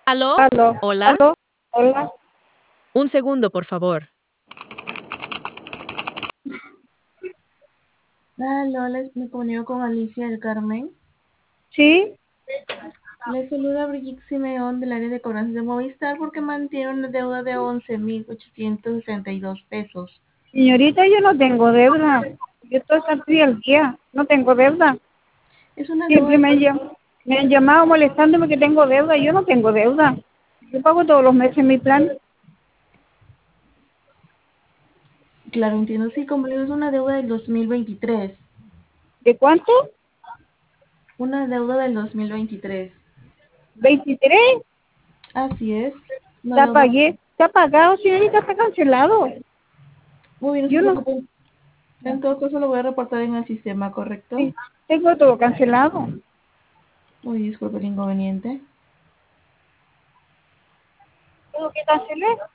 ¿Aló? Aló, ¿Hola? aló, hola. Un segundo, por favor. Hola, me comunico con Alicia del Carmen. Sí, Le saluda Brigitte Simeón del área de cobranza de Movistar porque mantiene una deuda de 11.862 pesos. señorita, yo no tengo deuda. Yo estoy casi al día. No tengo deuda. Es una deuda Siempre de me han llamado molestándome que tengo deuda. Yo no tengo deuda. Yo pago todos los meses mi plan. Claro, entiendo, sí, como le digo, es una deuda del 2023. ¿De cuánto? Una deuda del 2023. 23. Así es. Una Ya deuda. pagué. Está pagado, señorita, está cancelado. Muy bien, no se Yo no, preocupen. En todo caso, lo voy a reportar en el sistema, ¿correcto? sí, tengo todo cancelado. Muy disculpe el inconveniente. ¿Tengo que cancelar?